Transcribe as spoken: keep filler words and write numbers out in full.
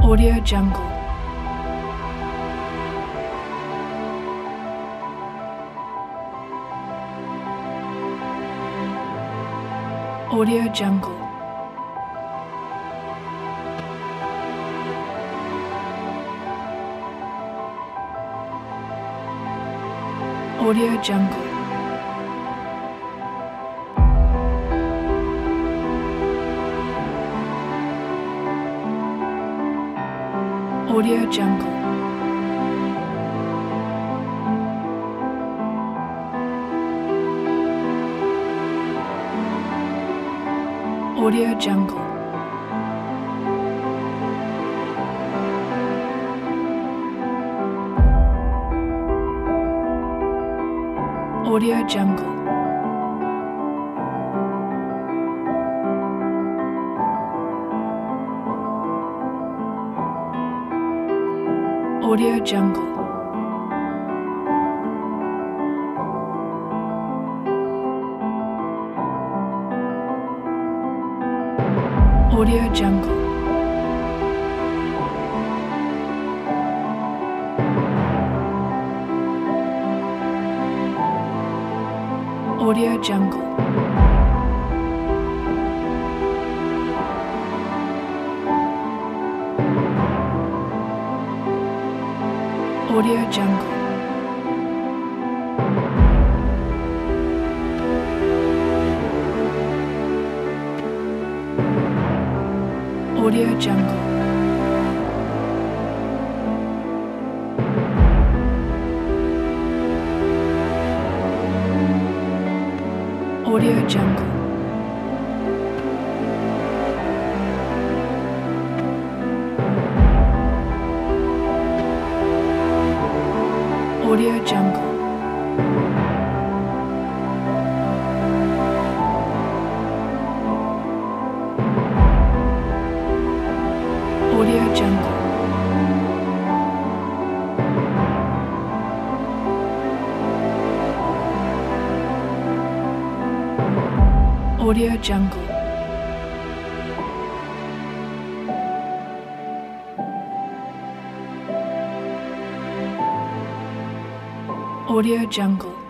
Audio Jungle. Audio Jungle. Audio Jungle. Audio Jungle. Audio Jungle. Audio Jungle. Audio Jungle. Audio Jungle. Audio Jungle. Audio Jungle. Audio Jungle. Audio Jungle. Audio Jungle. Audio Jungle. Audio Jungle. Audio Jungle.